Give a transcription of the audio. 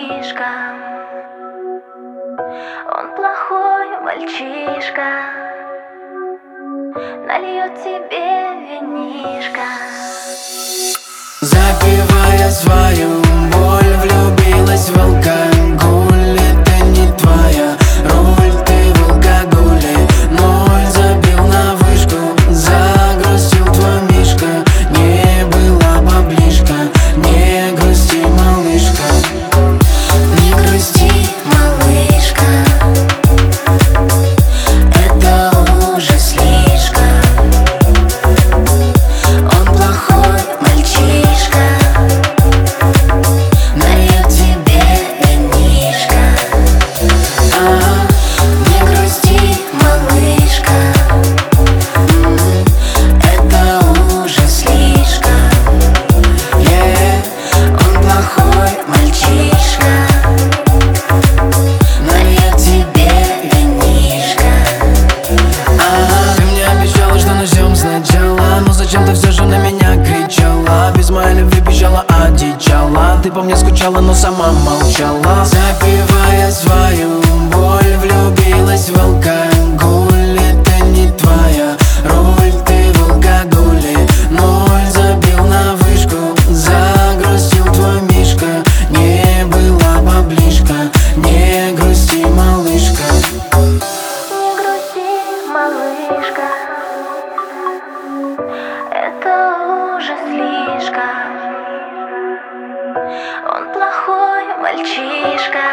слишком. Он плохой мальчишка, нальет тебе винишко. Запивая свою боль, влюбилась в алкоголь. Это не твоя роль, ты в алкоголе. Ноль забил на вышку, загрузил твой мишка. Не была поближка, не грусти, малышка. Не грусти, малышка, это уже слишком. Он плохой мальчишка, нальет тебе винишко. Не грусти, малышка, это уже слишком. Он плохой мальчишка, нальет тебе винишко. Ты мне обещала, что начнем сначала, но зачем ты все же на меня кричала? Без моей любви бежала, одичала. Ты по мне скучала, но сама молчала. Запивая свою боль, влюбилась в алкоголь. Это не твоя роль, ты в алкоголе. Ноль забил на вышку, загрузил твой мишка. Не была поближка, не грусти, малышка. Не грусти, малышка, это уже слишком. Он плохой мальчишка,